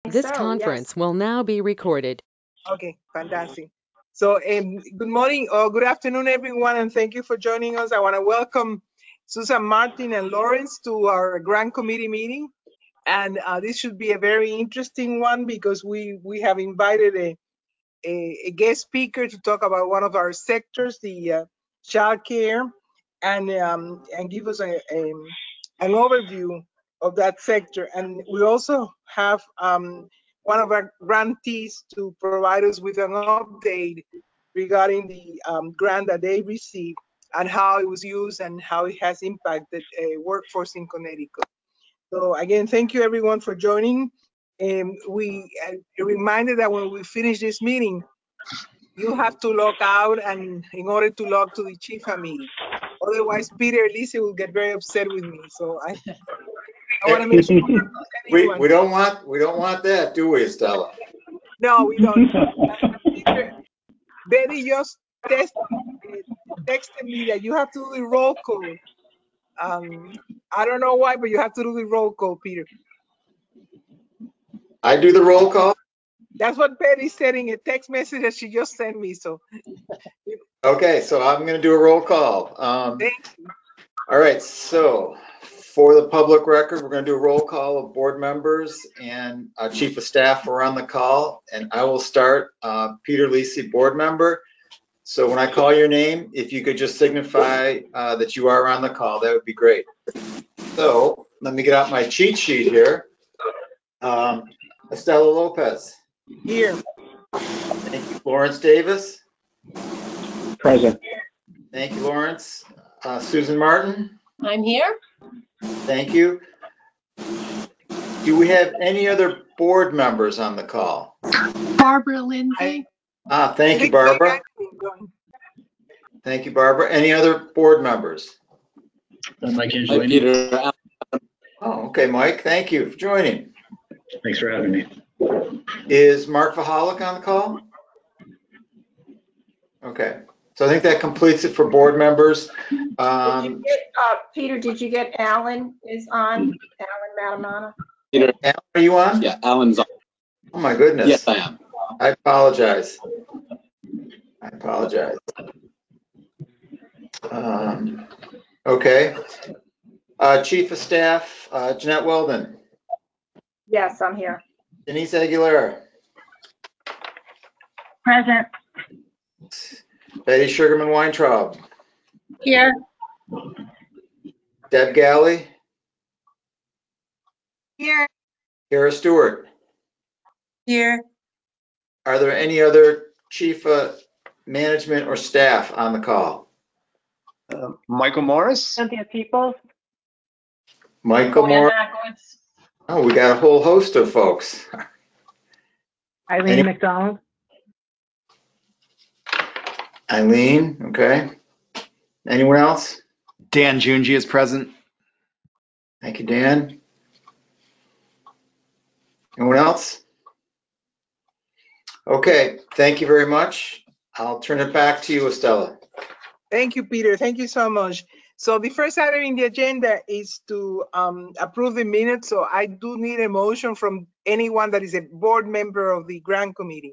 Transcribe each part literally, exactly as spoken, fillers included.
This so, conference yes. will now be recorded. Okay, fantastic. So, um, good morning or good afternoon, everyone, and thank you for joining us. I want to welcome Susan, Martin, and Lawrence to our Grant Committee meeting. And uh, this should be a very interesting one because we, we have invited a, a, a guest speaker to talk about one of our sectors, the uh, child care, and, um, and give us a, a, an overview of that sector. And we also have um, one of our grantees to provide us with an update regarding the um, grant that they received and how it was used and how it has impacted a workforce in Connecticut. So again, thank you everyone for joining. Um, we uh, a reminder that when we finish this meeting, you have to log out and in order to log to the Chifa meeting. Otherwise, Peter and Lisa will get very upset with me. So I, I want to make sure we don't lose We, anyone. we don't want, we don't want that, do we, Estella? No, we don't. Peter, Betty just test, uh, texted me that you have to do the roll call. Um, I don't know why, but you have to do the roll call, Peter. I do the roll call? That's what Betty said in a text message that she just sent me. So Okay, so I'm gonna do a roll call. Um, thank you. all right, so for the public record, we're gonna do a roll call of board members and uh, chief of staff are on the call. And I will start, uh, Peter Lisi, board member. So when I call your name, if you could just signify uh, that you are on the call, that would be great. So let me get out my cheat sheet here. Um, Estella Lopez. Here. Thank you. Lawrence Davis. Present. Thank you, Lawrence. Uh, Susan Martin. I'm here. Thank you. Do we have any other board members on the call? Barbara Lindsay. I, Ah, thank I you, think Mike Barbara. Anthony is going. Thank you, Barbara. Any other board members? Mike Hi, Angelini. Peter. Oh, okay, Mike. Thank you for joining. Thanks for having me. Is Mark Vahalik on the call? Okay. So I think that completes it for board members. Did you Um, get, uh, Peter, did you get Alan is on? Alan Matamana? Peter. Alan, are you on? Yeah, Alan's on. Oh, my goodness. Yes, I am. I apologize. I apologize. Um, okay. Uh, Chief of Staff, uh, Jeanette Weldon. Yes, I'm here. Denise Aguilera. Present. Betty Sugarman Weintraub. Here. Deb Galley. Here. Kara Stewart. Here. Are there any other chief uh, management or staff on the call? Uh, Michael Morris. Cynthia Peoples. Michael Moore. Oh, we got a whole host of folks. Eileen Any- McDonald. Eileen, okay. Anyone else? Dan Junji is present. Thank you, Dan. Anyone else? Okay, thank you very much. I'll turn it back to you, Estella. Thank you, Peter. Thank you so much. So the first item in the agenda is to um, approve the minutes. So I do need a motion from anyone that is a board member of the grant committee.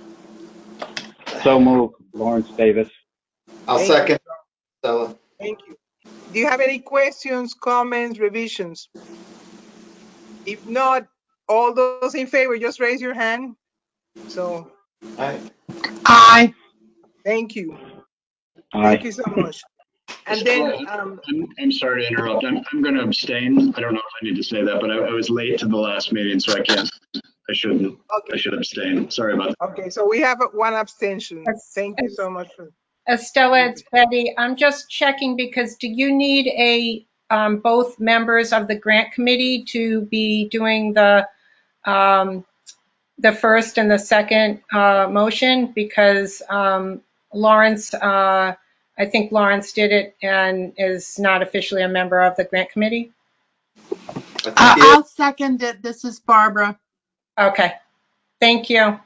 So moved. Lawrence Davis. I'll Thank second, you. Estella. Thank you. Do you have any questions, comments, revisions? If not, all those in favor, just raise your hand. So Aye. Aye. thank you. Aye. Thank you so much. And then, um, I'm, I'm sorry to interrupt. I'm, I'm going to abstain. I don't know if I need to say that, but I, I was late to the last meeting, so I can't, I shouldn't, I okay, should abstain. Sorry about that. okay. So we have one abstention. Yes, Thank you yes. so much for. Estella, it's Betty. I'm just checking because do you need a, um, both members of the grant committee to be doing the, um, the first and the second, uh, motion? Because, um, Lawrence, uh, I think Lawrence did it and is not officially a member of the grant committee. I think Uh, you- I'll second it. This is Barbara. Okay, thank you.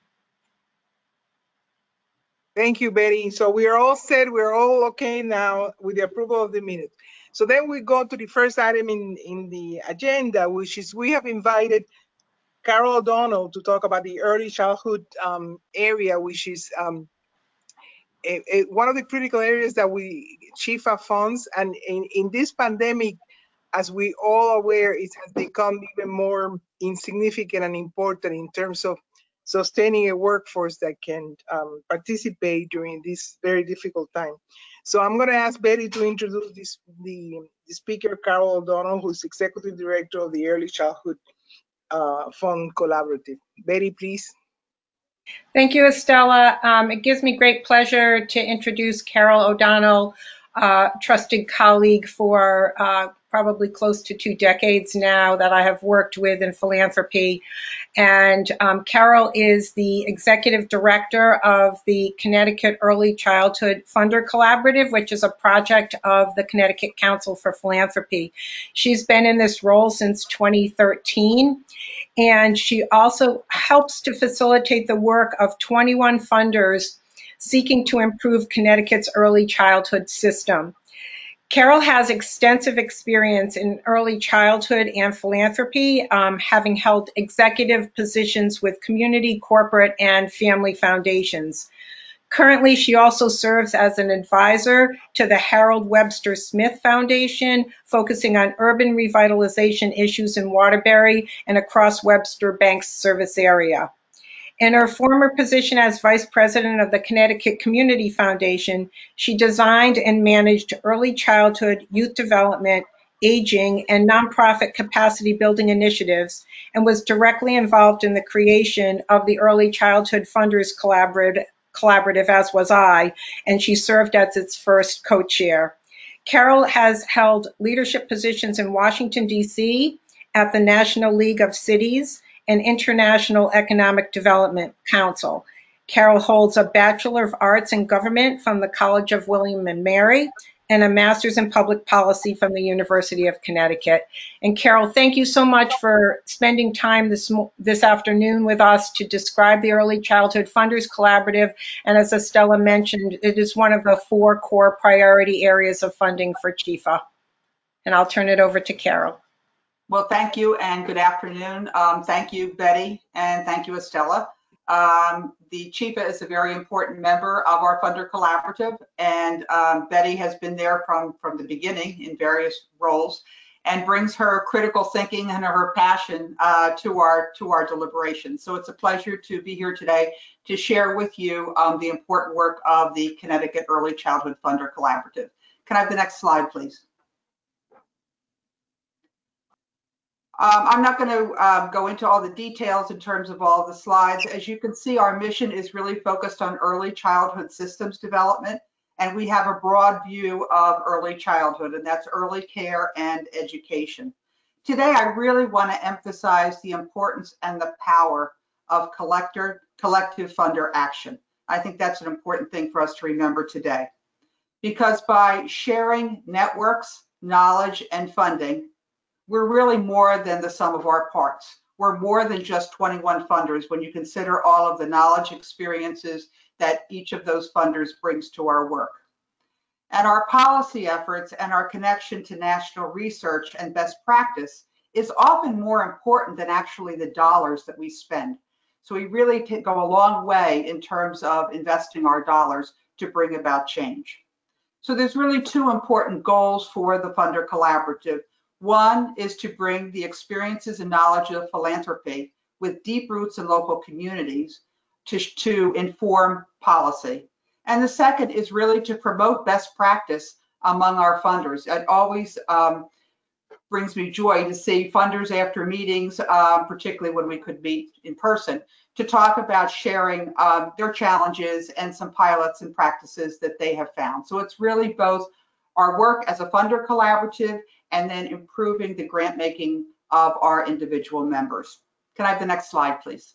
Thank you, Betty. So we are all set. We're all okay now with the approval of the minutes. So then we go to the first item in, in the agenda, which is we have invited Carol O'Donnell to talk about the early childhood um, area, which is um, a, a, one of the critical areas that we Chifa funds. And in, in this pandemic, as we all are aware, it has become even more insignificant and important in terms of sustaining a workforce that can um, participate during this very difficult time. So I'm going to ask Betty to introduce this, the, the speaker, Carol O'Donnell, who's Executive Director of the Early Childhood uh, Fund Collaborative. Betty, please. Thank you, Estella. Um, it gives me great pleasure to introduce Carol O'Donnell, uh, trusted colleague for uh, probably close to two decades now that I have worked with in philanthropy. And um, Carol is the executive director of the Connecticut Early Childhood Funder Collaborative, which is a project of the Connecticut Council for Philanthropy. She's been in this role since twenty thirteen. And she also helps to facilitate the work of twenty-one funders seeking to improve Connecticut's early childhood system. Carol has extensive experience in early childhood and philanthropy, um, having held executive positions with community, corporate, and family foundations. Currently, she also serves as an advisor to the Harold Webster Smith Foundation, focusing on urban revitalization issues in Waterbury and across Webster Bank's service area. In her former position as vice president of the Connecticut Community Foundation, she designed and managed early childhood, youth development, aging, and nonprofit capacity building initiatives, and was directly involved in the creation of the Early Childhood Funders Collaborative, collaborative as was I, and she served as its first co-chair. Carol has held leadership positions in Washington, D C, at the National League of Cities, and International Economic Development Council. Carol holds a Bachelor of Arts in Government from the College of William and Mary and a Master's in Public Policy from the University of Connecticut. And Carol, thank you so much for spending time this, this afternoon with us to describe the Early Childhood Funders Collaborative. And as Estella mentioned, it is one of the four core priority areas of funding for Chifa. And I'll turn it over to Carol. Well, thank you and good afternoon. Um, thank you, Betty, and thank you, Estella. Um, the Chifa is a very important member of our funder collaborative, and um, Betty has been there from, from the beginning in various roles and brings her critical thinking and her passion uh, to our to our deliberations. So it's a pleasure to be here today to share with you um, the important work of the Connecticut Early Childhood Funder Collaborative. Can I have the next slide, please? Um, I'm not going to uh, go into all the details in terms of all the slides. As you can see, our mission is really focused on early childhood systems development, and we have a broad view of early childhood, and that's early care and education. Today, I really want to emphasize the importance and the power of collector, collective funder action. I think that's an important thing for us to remember today, because by sharing networks, knowledge, and funding, we're really more than the sum of our parts. We're more than just twenty-one funders when you consider all of the knowledge experiences that each of those funders brings to our work. And our policy efforts and our connection to national research and best practice is often more important than actually the dollars that we spend. So we really can go a long way in terms of investing our dollars to bring about change. So there's really two important goals for the Funder Collaborative. One is to bring the experiences and knowledge of philanthropy with deep roots in local communities to, to inform policy. And the second is really to promote best practice among our funders. It always um, brings me joy to see funders after meetings, uh, particularly when we could meet in person, to talk about sharing um, their challenges and some pilots and practices that they have found. So it's really both our work as a funder collaborative and then improving the grant making of our individual members. Can I have the next slide, please?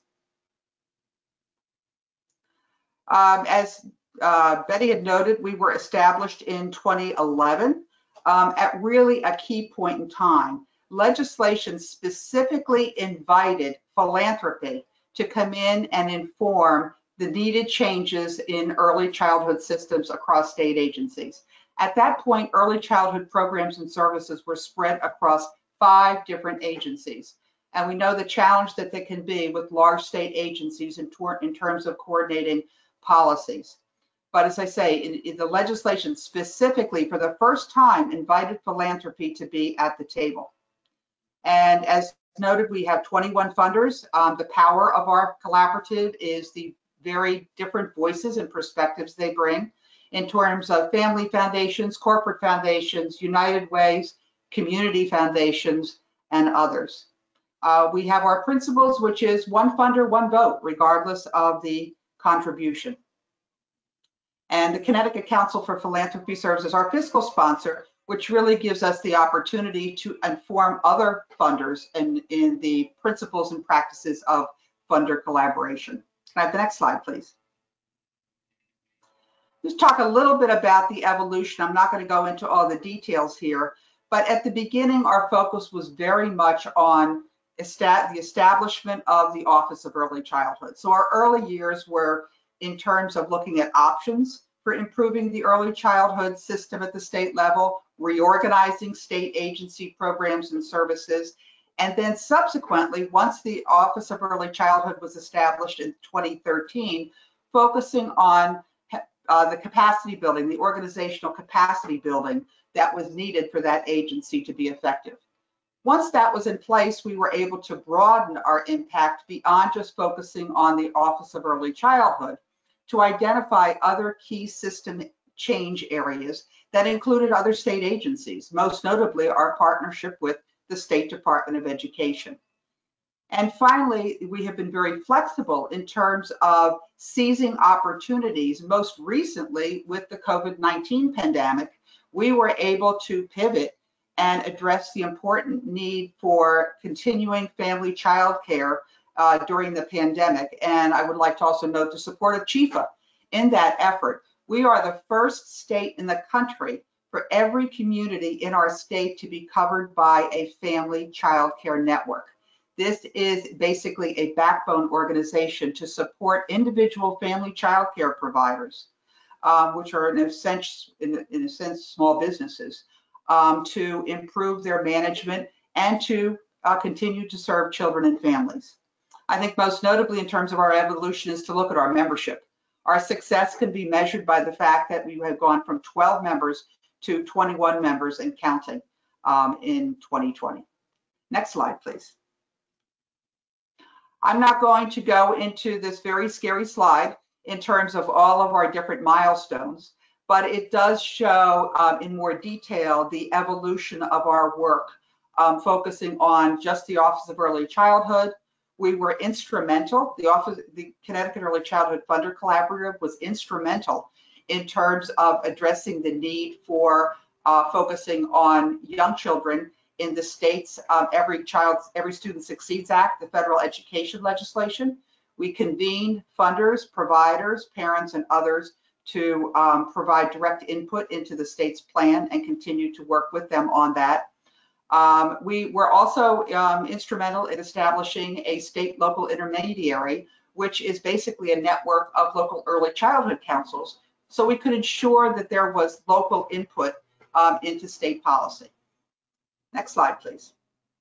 Um, as uh, Betty had noted, we were established in twenty eleven um, at really a key point in time. Legislation specifically invited philanthropy to come in and inform the needed changes in early childhood systems across state agencies. At that point, early childhood programs and services were spread across five different agencies. And we know the challenge that there can be with large state agencies in, in terms of coordinating policies. But as I say, in, in the legislation specifically for the first time invited philanthropy to be at the table. And as noted, we have twenty-one funders. Um, the power of our collaborative is the very different voices and perspectives they bring in terms of family foundations, corporate foundations, United Ways, community foundations, and others. Uh, we have our principles, which is one funder, one vote, regardless of the contribution. And the Connecticut Council for Philanthropy serves as our fiscal sponsor, which really gives us the opportunity to inform other funders in, in the principles and practices of funder collaboration. Can I have the next slide, please? Just talk a little bit about the evolution. I'm not going to go into all the details here, but at the beginning, our focus was very much on the establishment of the Office of Early Childhood. So our early years were in terms of looking at options for improving the early childhood system at the state level, reorganizing state agency programs and services, and then subsequently, once the Office of Early Childhood was established in twenty thirteen, focusing on uh, the capacity building, the organizational capacity building that was needed for that agency to be effective. Once that was in place, we were able to broaden our impact beyond just focusing on the Office of Early Childhood to identify other key system change areas that included other state agencies, most notably our partnership with the State Department of Education. And finally, we have been very flexible in terms of seizing opportunities. Most recently, with the COVID nineteen pandemic, we were able to pivot and address the important need for continuing family child care uh, during the pandemic. And I would like to also note the support of CHIFA in that effort. We are the first state in the country for every community in our state to be covered by a family child care network. This is basically a backbone organization to support individual family child care providers, um, which are in a sense, in, in a sense small businesses, um, to improve their management and to uh, continue to serve children and families. I think most notably in terms of our evolution is to look at our membership. Our success can be measured by the fact that we have gone from twelve members to twenty-one members and counting um, in twenty twenty. Next slide, please. I'm not going to go into this very scary slide in terms of all of our different milestones, but it does show um, in more detail the evolution of our work, um, focusing on just the Office of Early Childhood. We were instrumental, the Office, the Connecticut Early Childhood Funder Collaborative was instrumental in terms of addressing the need for uh, focusing on young children in the state's um, Every Child, Every Student Succeeds Act, the federal education legislation. We convened funders, providers, parents, and others to um, provide direct input into the state's plan and continue to work with them on that. Um, we were also um, instrumental in establishing a state local intermediary, which is basically a network of local early childhood councils, so we could ensure that there was local input um, into state policy. Next slide, please.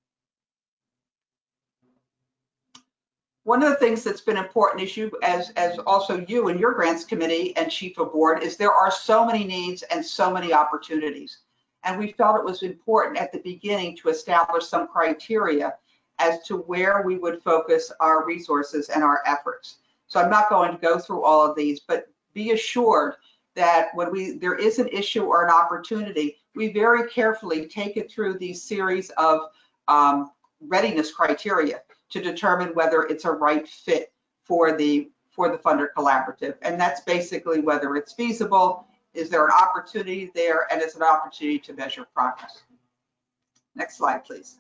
One of the things that's been important is you, as, as also you and your grants committee and CHIFA board, is there are so many needs and so many opportunities. And we felt it was important at the beginning to establish some criteria as to where we would focus our resources and our efforts. So I'm not going to go through all of these, but be assured that when we there is an issue or an opportunity, we very carefully take it through these series of um, readiness criteria to determine whether it's a right fit for the for the funder collaborative. And that's basically whether it's feasible, is there an opportunity there, and is an opportunity to measure progress. Next slide, please.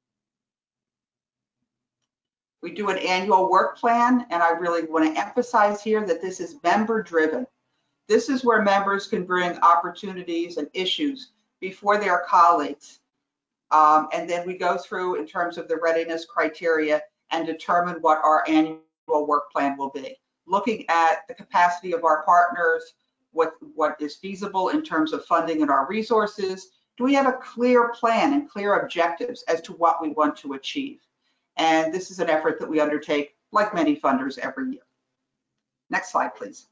We do an annual work plan, and I really want to emphasize here that this is member driven. This is where members can bring opportunities and issues before their colleagues. Um, and then we go through in terms of the readiness criteria and determine what our annual work plan will be. Looking at the capacity of our partners, what, what is feasible in terms of funding and our resources. Do we have a clear plan and clear objectives as to what we want to achieve? And this is an effort that we undertake, like many funders, every year. Next slide, please.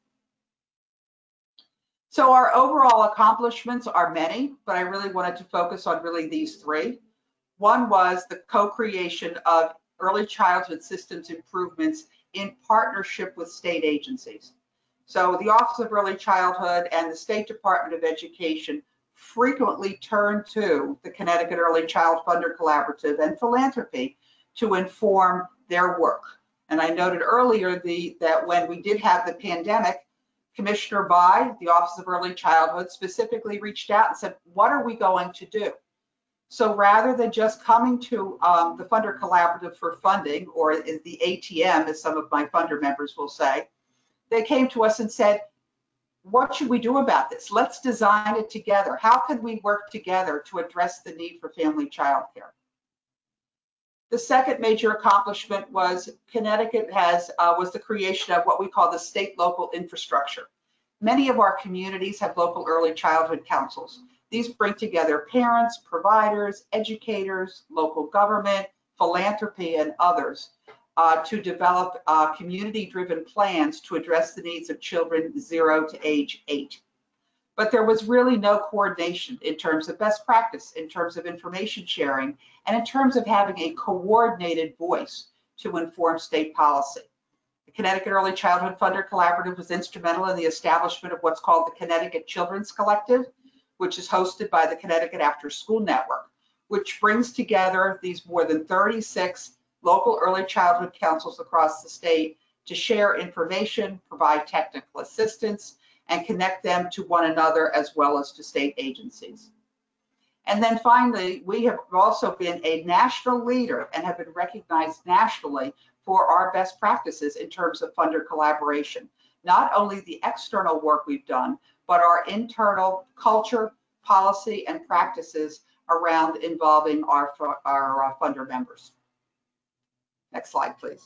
So our overall accomplishments are many, but I really wanted to focus on really these three. One was the co-creation of early childhood systems improvements in partnership with state agencies. So the Office of Early Childhood and the State Department of Education frequently turn to the Connecticut Early Child Funder Collaborative and philanthropy to inform their work. And I noted earlier the, that when we did have the pandemic, Commissioner Bai, the Office of Early Childhood, specifically reached out and said, what are we going to do? So rather than just coming to um, the Funder Collaborative for funding, or the A T M, as some of my funder members will say, they came to us and said, what should we do about this? Let's design it together. How can we work together to address the need for family childcare? The second major accomplishment was Connecticut has uh, was the creation of what we call the state local infrastructure. Many of our communities have local early childhood councils. These bring together parents, providers, educators, local government, philanthropy, and others uh, to develop uh, community-driven plans to address the needs of children zero to age eight. But there was really no coordination in terms of best practice, in terms of information sharing, and in terms of having a coordinated voice to inform state policy. The Connecticut Early Childhood Funder Collaborative was instrumental in the establishment of what's called the Connecticut Children's Collective, which is hosted by the Connecticut After School Network, which brings together these more than thirty-six local early childhood councils across the state to share information, provide technical assistance, and connect them to one another as well as to state agencies. And then finally, we have also been a national leader and have been recognized nationally for our best practices in terms of funder collaboration. Not only the external work we've done, but our internal culture, policy, and practices around involving our, our uh, funder members. Next slide, please.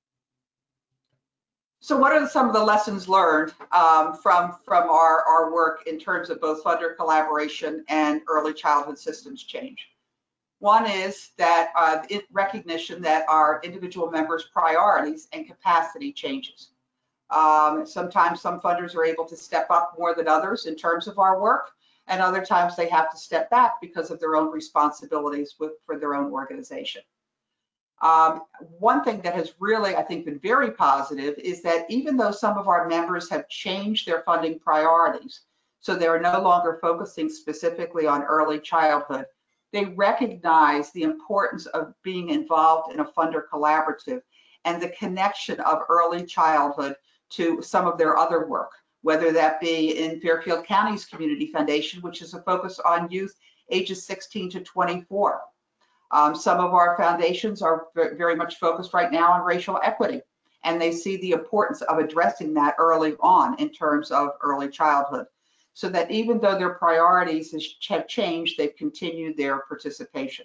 So what are some of the lessons learned um, from, from our, our work in terms of both funder collaboration and early childhood systems change? One is that uh, it, recognition that our individual members' priorities and capacity changes. Um, sometimes some funders are able to step up more than others in terms of our work, and other times they have to step back because of their own responsibilities with, for their own organization. Um, one thing that has really, I think, been very positive is that even though some of our members have changed their funding priorities, so they're no longer focusing specifically on early childhood, they recognize the importance of being involved in a funder collaborative and the connection of early childhood to some of their other work, whether that be in Fairfield County's Community Foundation, which is a focus on youth ages sixteen to twenty-four. Um, some of our foundations are very much focused right now on racial equity, and they see the importance of addressing that early on in terms of early childhood, so that even though their priorities have changed, they've continued their participation.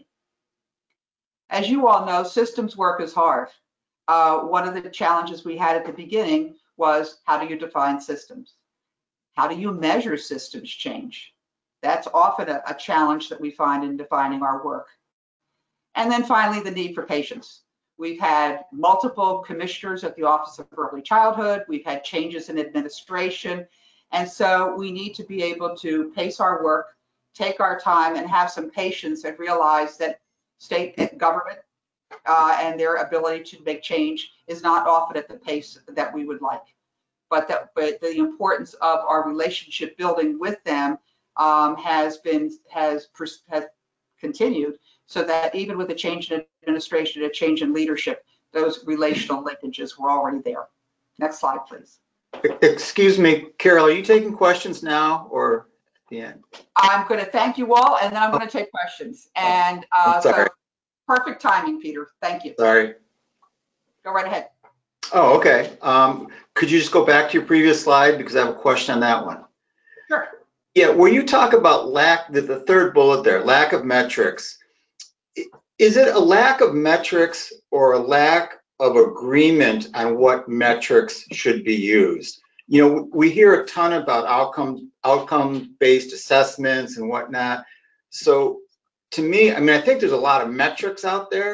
As you all know, systems work is hard. Uh, one of the challenges we had at the beginning was, how do you define systems? How do you measure systems change? That's often a, a challenge that we find in defining our work. And then finally, the need for patience. We've had multiple commissioners at the Office of Early Childhood. We've had changes in administration. And so we need to be able to pace our work, take our time, and have some patience and realize that state government uh, and their ability to make change is not often at the pace that we would like. But, that, but the importance of our relationship building with them um, has been has, has continued, so that even with a change in administration, a change in leadership, those relational linkages were already there. Next slide, please. Excuse me, Carol, are you taking questions now or at the end? I'm going to thank you all, and then I'm going to take questions. And uh, so, perfect timing, Peter. Thank you. Sorry. Go right ahead. Oh, okay. Um, could you just go back to your previous slide, because I have a question on that one. Sure. Yeah, where you talk about lack, the, the third bullet there, lack of metrics. Is it a lack of metrics or a lack of agreement on what metrics should be used? You know, we hear a ton about outcome, outcome-based assessments and whatnot. So to me, I mean, I think there's a lot of metrics out there,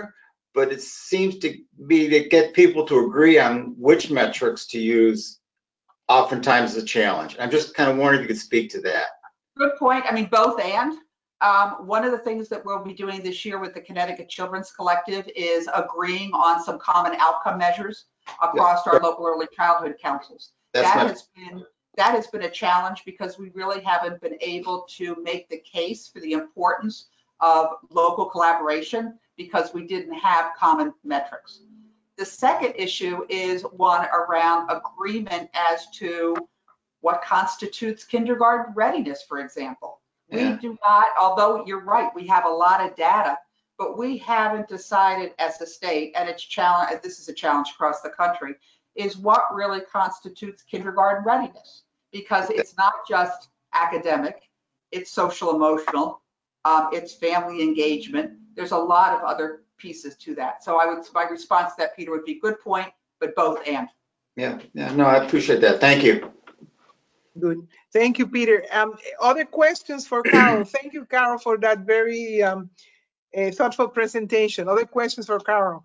but it seems to be to get people to agree on which metrics to use oftentimes is a challenge. I'm just kind of wondering if you could speak to that. Good point. I mean, both and. Um, one of the things that we'll be doing this year with the Connecticut Children's Collective is agreeing on some common outcome measures across Yeah. our local early childhood councils. That's that my- has been that has been a challenge because we really haven't been able to make the case for the importance of local collaboration because we didn't have common metrics. The second issue is one around agreement as to what constitutes kindergarten readiness, for example. Yeah. We do not, although you're right, we have a lot of data, but we haven't decided as a state, and it's challenge, this is a challenge across the country, is what really constitutes kindergarten readiness. Because it's not just academic, it's social emotional, um, it's family engagement. There's a lot of other pieces to that. So I would, my response to that, Peter, would be good point, but both and. Yeah, yeah, no, I appreciate that. Thank you. Good. Thank you, Peter. Um, other questions for Carol? Thank you, Carol, for that very um, uh, thoughtful presentation. Other questions for Carol?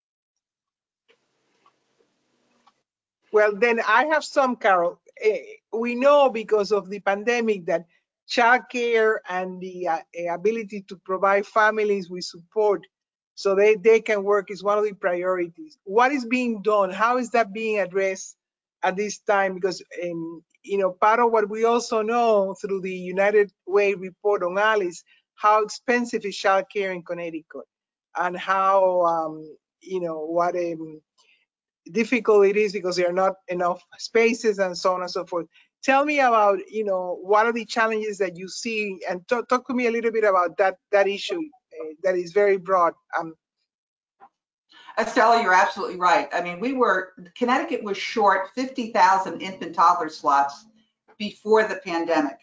Well, then I have some, Carol. Uh, we know because of the pandemic that childcare and the uh, ability to provide families with support so they, they can work is one of the priorities. What is being done? How is that being addressed at this time? Because um, you know, part of what we also know through the United Way report on ALICE, how expensive is childcare in Connecticut, and how um, you know what um, difficult it is because there are not enough spaces and so on and so forth. Tell me about, you know, what are the challenges that you see, and talk, talk to me a little bit about that that issue uh, that is very broad. Um, Estella, you're absolutely right. I mean, we were, Connecticut was short fifty thousand infant toddler slots before the pandemic.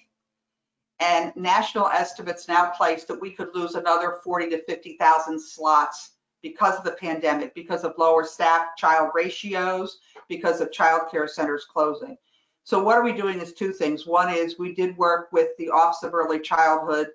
And national estimates now place that we could lose another forty to fifty thousand slots because of the pandemic, because of lower staff child ratios, because of child care centers closing. So what are we doing is two things. One is we did work with the Office of Early Childhood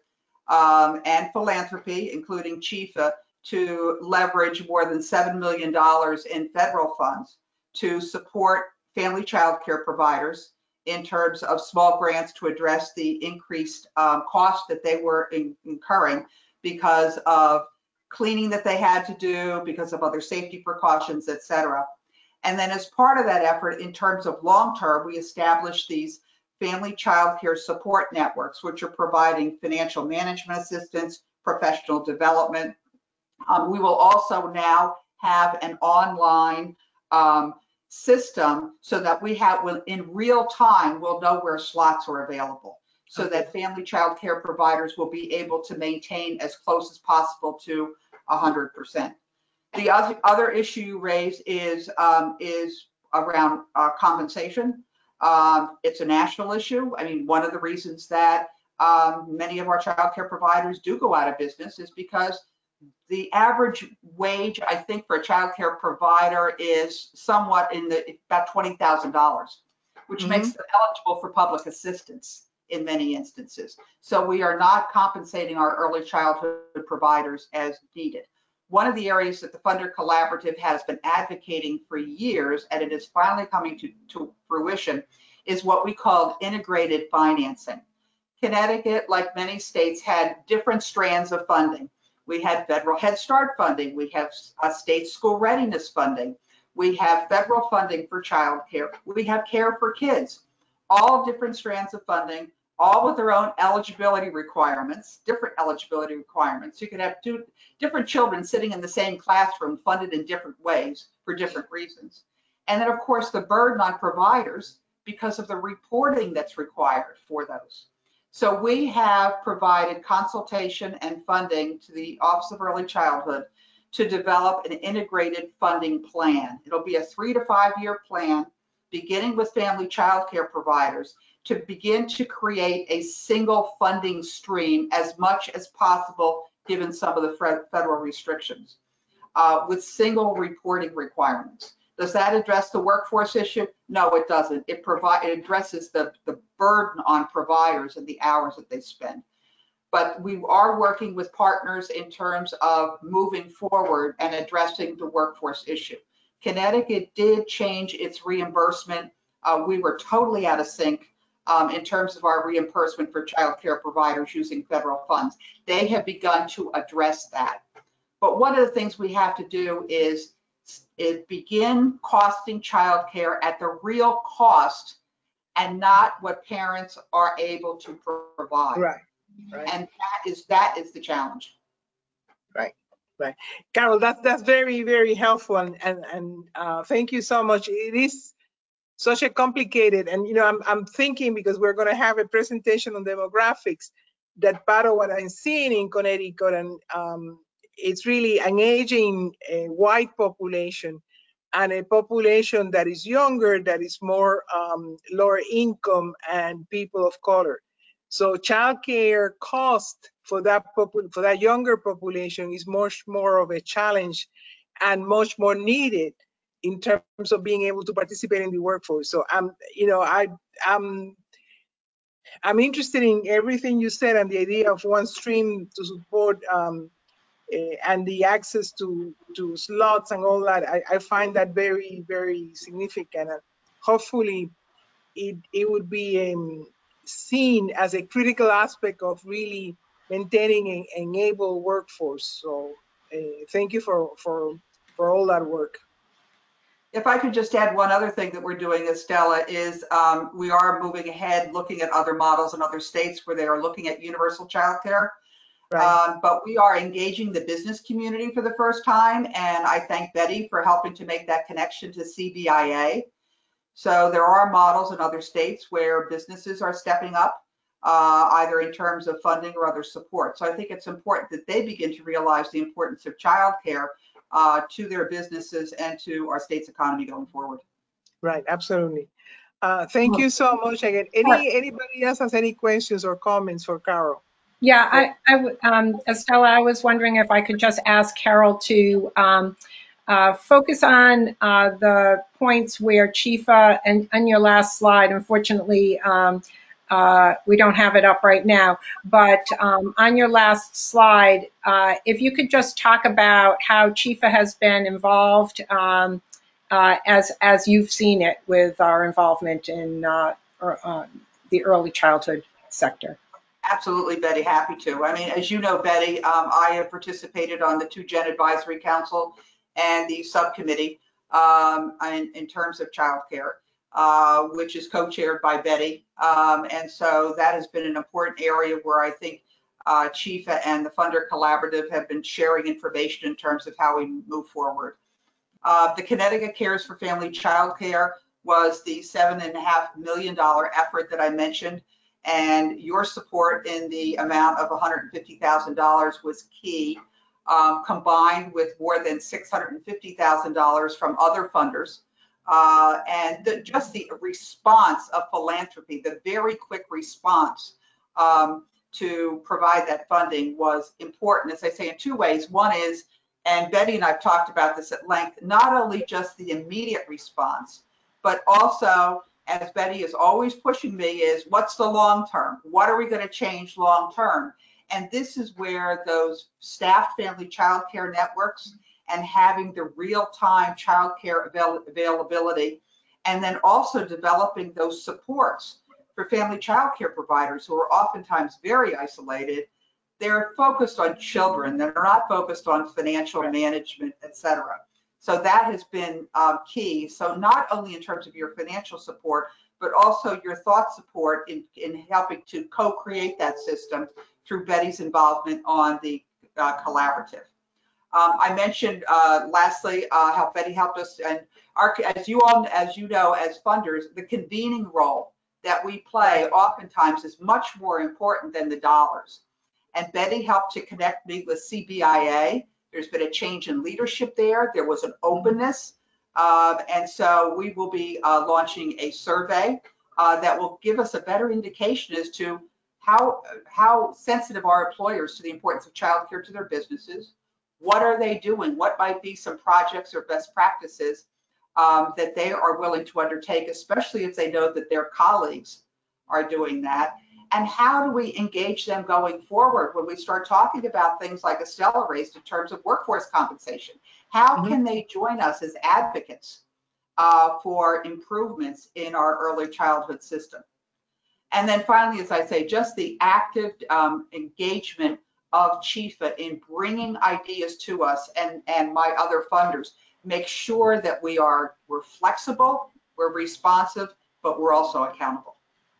um, and philanthropy, including CHIFA, to leverage more than seven million dollars in federal funds to support family child care providers in terms of small grants to address the increased um, cost that they were in, incurring because of cleaning that they had to do, because of other safety precautions, et cetera. And then as part of that effort, in terms of long-term, we established these family child care support networks, which are providing financial management assistance, professional development. Um, we will also now have an online um, system so that we have, in real time, we'll know where slots are available, so okay. that family child care providers will be able to maintain as close as possible to one hundred percent. The other, other issue you raise is, um, is around uh, compensation. Um, it's a national issue. I mean, one of the reasons that um, many of our child care providers do go out of business is because the average wage, I think, for a child care provider is somewhat in the about twenty thousand dollars, which mm-hmm. makes them eligible for public assistance in many instances. So we are not compensating our early childhood providers as needed. One of the areas that the Funder Collaborative has been advocating for years, and it is finally coming to, to fruition, is what we call integrated financing. Connecticut, like many states, had different strands of funding. We had federal Head Start funding. We have a state school readiness funding. We have federal funding for child care. We have Care for Kids, all different strands of funding, all with their own eligibility requirements, different eligibility requirements. You could have two different children sitting in the same classroom funded in different ways for different reasons. And then, of course, the burden on providers because of the reporting that's required for those. So we have provided consultation and funding to the Office of Early Childhood to develop an integrated funding plan. It'll be a three to five year plan, beginning with family child care providers, to begin to create a single funding stream as much as possible, given some of the federal restrictions, uh, with single reporting requirements. Does that address the workforce issue? No, it doesn't. It provide, it addresses the, the burden on providers and the hours that they spend. but we are working with partners in terms of moving forward and addressing the workforce issue. Connecticut did change its reimbursement. Uh, we were totally out of sync um, in terms of our reimbursement for child care providers using federal funds. They have begun to address that. But one of the things we have to do is, is begin costing child care at the real cost and not what parents are able to provide. Right. Right. And that is that is the challenge. Right, right. Carol, that's that's very, very helpful, and and, and uh, thank you so much. It is such a complicated, and you know, I'm I'm thinking, because we're going to have a presentation on demographics, that part of what I'm seeing in Connecticut, and um, it's really an aging uh, white population and a population that is younger, that is more um, lower income and people of color. So childcare cost for that for that younger population is much more of a challenge and much more needed in terms of being able to participate in the workforce. So I'm, you know, I I'm I'm interested in everything you said and the idea of one stream to support um, uh, and the access to to slots and all that. I, I find that very, very significant, and hopefully it it would be um, seen as a critical aspect of really maintaining an, an able workforce. So uh, thank you for for for all that work. If I could just add one other thing that we're doing, Estella, is um, we are moving ahead looking at other models in other states where they are looking at universal child care. Right. Um, but we are engaging the business community for the first time, and I thank Betty for helping to make that connection to C B I A. So there are models in other states where businesses are stepping up, uh, either in terms of funding or other support. So I think it's important that they begin to realize the importance of childcare uh, to their businesses and to our state's economy going forward. Right, absolutely. Uh, thank you so much again. Any anybody else has any questions or comments for Carol? Yeah, I, I w- um, Estella, I was wondering if I could just ask Carol to um, uh, focus on uh, the points where Chifa, and on your last slide, unfortunately, um, uh, we don't have it up right now, but um, on your last slide, uh, if you could just talk about how Chifa has been involved um, uh, as as you've seen it with our involvement in uh, er, uh, the early childhood sector. Absolutely, Betty, happy to. I mean, as you know, Betty, um, I have participated on the two Gen Advisory Council and the subcommittee um, in, in terms of childcare, uh, which is co-chaired by Betty. Um, and so that has been an important area where I think uh, Chifa and the Funder Collaborative have been sharing information in terms of how we move forward. Uh, the Connecticut Cares for Family Childcare was the seven and a half million dollar effort that I mentioned, and your support in the amount of one hundred fifty thousand dollars was key, um, combined with more than six hundred fifty thousand dollars from other funders. Uh, and the, just the response of philanthropy, the very quick response um, to provide that funding was important, as I say, in two ways. One is, and Betty and I've talked about this at length, not only just the immediate response, but also, as Betty is always pushing me, is what's the long term? What are we going to change long term? And this is where those staffed family child care networks and having the real-time child care avail availability, and then also developing those supports for family child care providers who are oftentimes very isolated. They're focused on children. They're not focused on financial management, et cetera. So that has been um, key. So not only in terms of your financial support, but also your thought support in, in helping to co-create that system through Betty's involvement on the uh, collaborative. Um, I mentioned uh, lastly uh, how Betty helped us, and our, as you all, as you know, as funders, the convening role that we play oftentimes is much more important than the dollars. And Betty helped to connect me with C B I A. There's been a change in leadership there. There was an openness. Um, and so we will be uh, launching a survey uh, that will give us a better indication as to how, how sensitive are employers to the importance of childcare to their businesses. What are they doing? What might be some projects or best practices um, that they are willing to undertake, especially if they know that their colleagues are doing that. And how do we engage them going forward when we start talking about things like Estella raised in terms of workforce compensation? How can they join us as advocates uh, for improvements in our early childhood system? And then finally, as I say, just the active um, engagement of Chifa in bringing ideas to us and, and my other funders. Make sure that we are, we're flexible, we're responsive, but we're also accountable.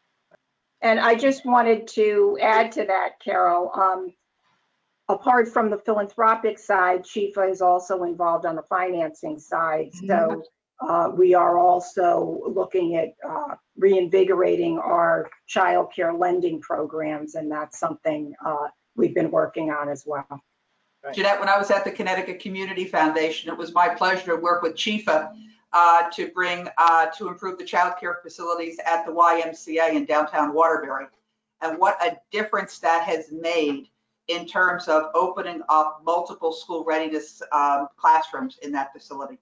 And I just wanted to add to that, Carol, um, apart from the philanthropic side, Chifa is also involved on the financing side. So uh, we are also looking at uh, reinvigorating our child care lending programs, and that's something uh, we've been working on as well. Right. Jeanette, when I was at the Connecticut Community Foundation, it was my pleasure to work with Chifa uh, to bring, uh, to improve the child care facilities at the Y M C A in downtown Waterbury. And what a difference that has made in terms of opening up multiple school readiness um, classrooms in that facility.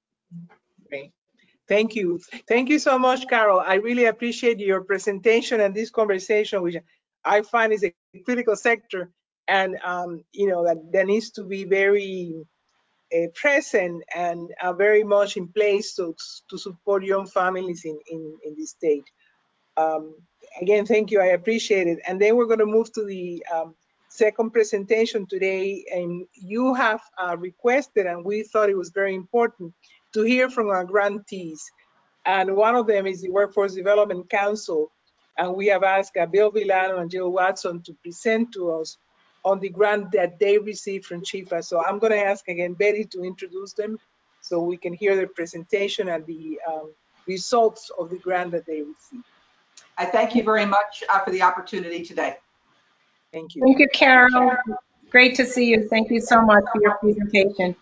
Great. Thank you. Thank you so much, Carol. I really appreciate your presentation and this conversation, which I find is a critical sector, and um, you know that there needs to be very uh, present and uh, very much in place to, to support young families in, in, in this state. Um, again, thank you. I appreciate it. And then we're going to move to the um, second presentation today. And you have uh, requested, and we thought it was very important to hear from our grantees. And one of them is the Workforce Development Council. And we have asked uh, Bill Villano and Jill Watson to present to us on the grant that they received from Chifa. So I'm going to ask again Betty to introduce them so we can hear their presentation and the um, results of the grant that they received. I thank you very much uh, for the opportunity today. Thank you. Thank you, Carol. Great to see you. Thank you so much for your presentation.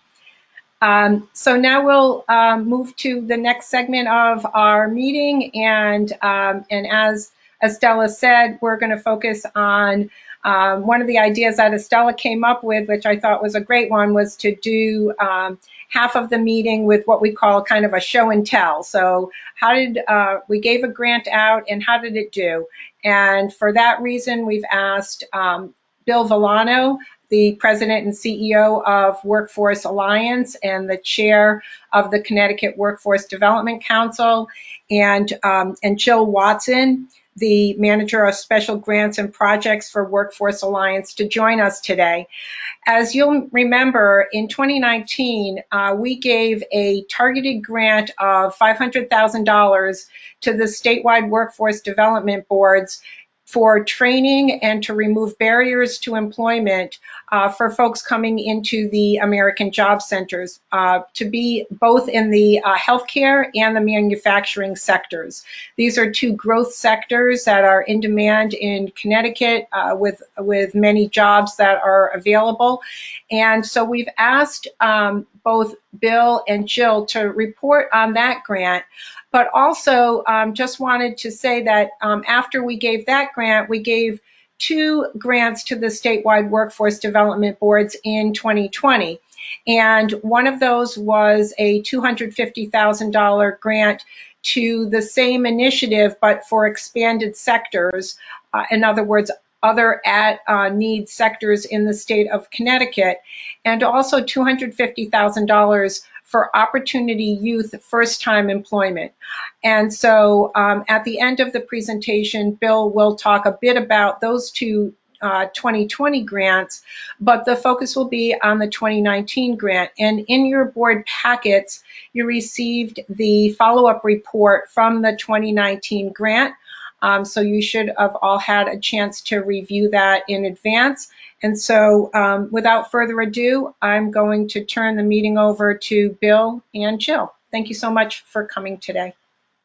Um, so now we'll um, move to the next segment of our meeting. And, um, and as Estella said, we're going to focus on um, one of the ideas that Estella came up with, which I thought was a great one, was to do um, half of the meeting with what we call kind of a show and tell. So how did, uh, we gave a grant out and how did it do? And for that reason, we've asked um, Bill Villano, the president and C E O of Workforce Alliance and the chair of the Connecticut Workforce Development Council, and, um, and Jill Watson, the manager of special grants and projects for Workforce Alliance, to join us today. As you'll remember, in twenty nineteen, uh, we gave a targeted grant of five hundred thousand dollars to the statewide workforce development boards for training and to remove barriers to employment uh, for folks coming into the American Job Centers, uh, to be both in the uh, healthcare and the manufacturing sectors. These are two growth sectors that are in demand in Connecticut uh, with, with many jobs that are available. And so we've asked um, both Bill and Jill to report on that grant. But also um, just wanted to say that um, after we gave that grant, we gave two grants to the statewide workforce development boards in twenty twenty. And one of those was a two hundred fifty thousand dollars grant to the same initiative, but for expanded sectors. Uh, in other words, other at uh, need sectors in the state of Connecticut, and also two hundred fifty thousand dollars for Opportunity Youth First-Time Employment. And so um, at the end of the presentation, Bill will talk a bit about those two uh, twenty twenty grants, but the focus will be on the twenty nineteen grant. And in your board packets, you received the follow-up report from the twenty nineteen grant. Um, so you should have all had a chance to review that in advance. And so um, without further ado, I'm going to turn the meeting over to Bill and Jill. Thank you so much for coming today.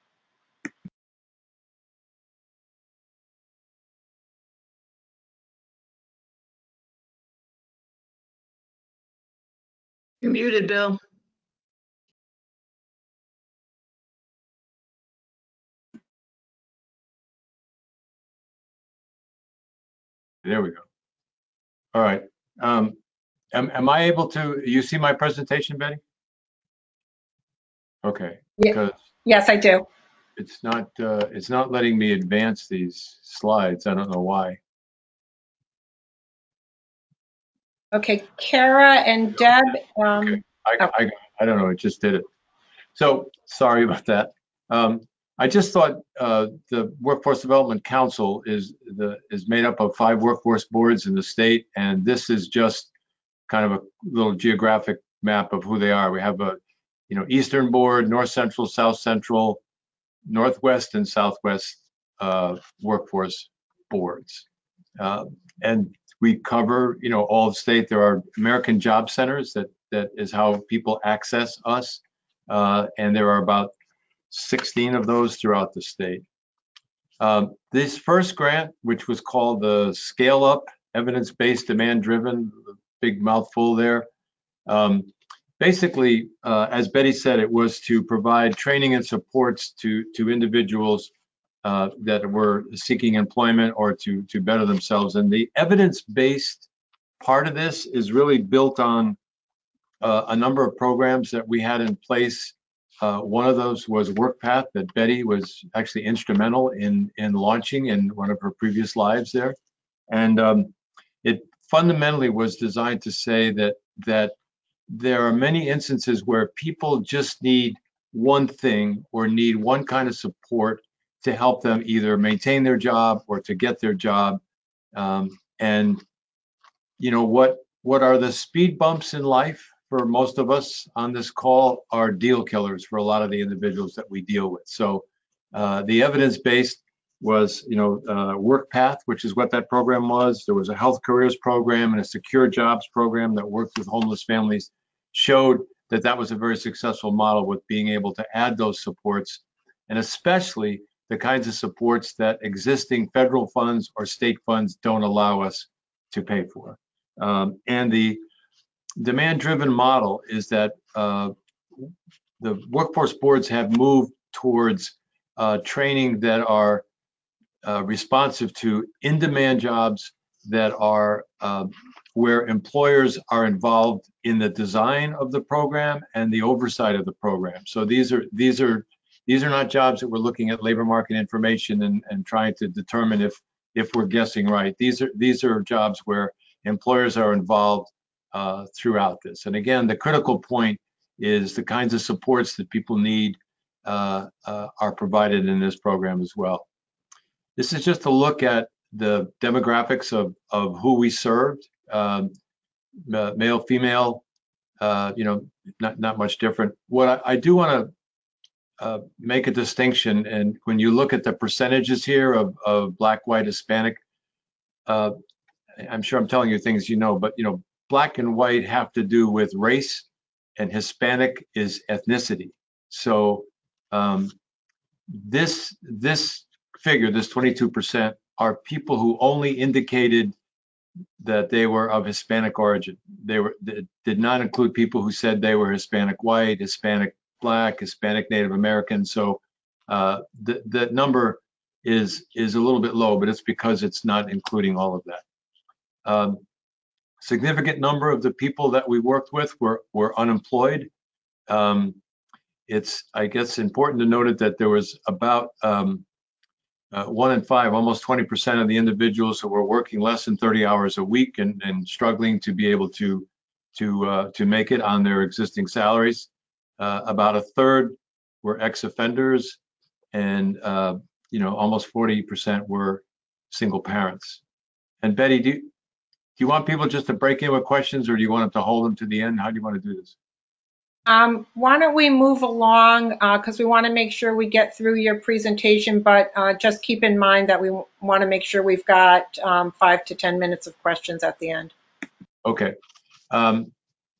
You're muted, Bill. There we go. All right. Um, am, am I able to, you see my presentation, Betty? Okay. Yeah. Because Yes, I do. it's not, uh, it's not letting me advance these slides. I don't know why. Okay, Kara and Deb. Um, I, oh, I, I don't know, it just did it. So sorry about that. Um, I just thought uh, the Workforce Development Council is the is made up of five workforce boards in the state, and this is just kind of a little geographic map of who they are. We have a, you know, Eastern Board, North Central, South Central, Northwest, and Southwest uh, workforce boards, uh, and we cover, you know, all the state. There are American Job Centers that that is how people access us, uh, and there are about sixteen of those throughout the state. Um, this first grant, which was called the Scale Up Evidence-Based Demand Driven, big mouthful there. Um, basically, uh, as Betty said, it was to provide training and supports to, to individuals uh, that were seeking employment or to, to better themselves. And the evidence-based part of this is really built on uh, a number of programs that we had in place. Uh, one of those was WorkPath that Betty was actually instrumental in, in launching in one of her previous lives there. And um, it fundamentally was designed to say that, that there are many instances where people just need one thing or need one kind of support to help them either maintain their job or to get their job. Um, and you know, what what are the speed bumps in life for most of us on this call are deal killers for a lot of the individuals that we deal with. So uh, the evidence-based was, you know, uh, WorkPath, which is what that program was. There was a health careers program and a secure jobs program that worked with homeless families, showed that that was a very successful model with being able to add those supports, and especially the kinds of supports that existing federal funds or state funds don't allow us to pay for. Um, and the demand-driven model is that uh, the workforce boards have moved towards uh, training that are uh, responsive to in-demand jobs that are uh, where employers are involved in the design of the program and the oversight of the program. So these are these are these are not jobs that we're looking at labor market information and, and trying to determine if if we're guessing right. These are these are jobs where employers are involved uh, throughout this. And again, the critical point is the kinds of supports that people need uh, uh, are provided in this program as well. This is just a look at the demographics of, of who we served, um, male, female, uh, you know, not, not much different. What I, I do want to uh, make a distinction, and when you look at the percentages here of, of Black, white, Hispanic, uh, I'm sure I'm telling you things you know, but, you know, Black and white have to do with race, and Hispanic is ethnicity. So um, this, this figure, this twenty-two percent, are people who only indicated that they were of Hispanic origin. They were they did not include people who said they were Hispanic white, Hispanic Black, Hispanic Native American. So uh, the the number is is a little bit low, but it's because it's not including all of that. Um, significant number of the people that we worked with were were unemployed. Um, it's I guess important to note it that there was about um, Uh, one in five, almost twenty percent of the individuals who were working less than thirty hours a week and, and struggling to be able to to uh, to make it on their existing salaries. Uh, about a third were ex-offenders, and uh, you know, almost forty percent were single parents. And Betty, do you, do you want people just to break in with questions, or do you want them to hold them to the end? How do you want to do this? Um, why don't we move along, because uh, we want to make sure we get through your presentation, but uh, just keep in mind that we want to make sure we've got um, five to ten minutes of questions at the end. Okay. Um,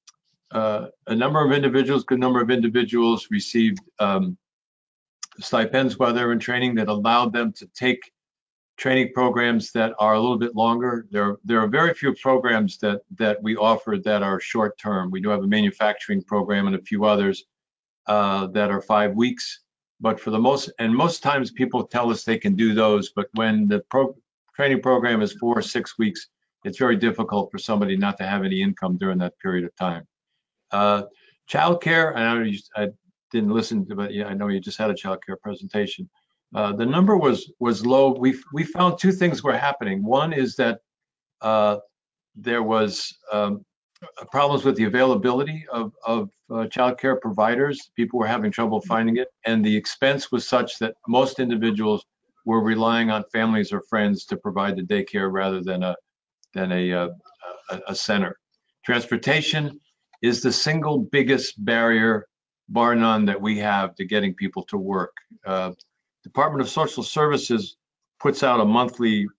uh, a number of individuals, good number of individuals received um, stipends while they were in training that allowed them to take training programs that are a little bit longer. There, there are very few programs that, that we offer that are short term. We do have a manufacturing program and a few others uh, that are five weeks. But for the most, and most times people tell us they can do those, but when the pro, training program is four or six weeks, it's very difficult for somebody not to have any income during that period of time. Uh, childcare, and I, didn't listen to, but yeah, I know you just had a child care presentation. Uh, the number was was low. We we found two things were happening. One is that uh, there was um, problems with the availability of of uh, child care providers. People were having trouble finding it, and the expense was such that most individuals were relying on families or friends to provide the daycare rather than a than a a, a, a center. Transportation is the single biggest barrier, bar none, that we have to getting people to work. Uh, Department of Social Services puts out a monthly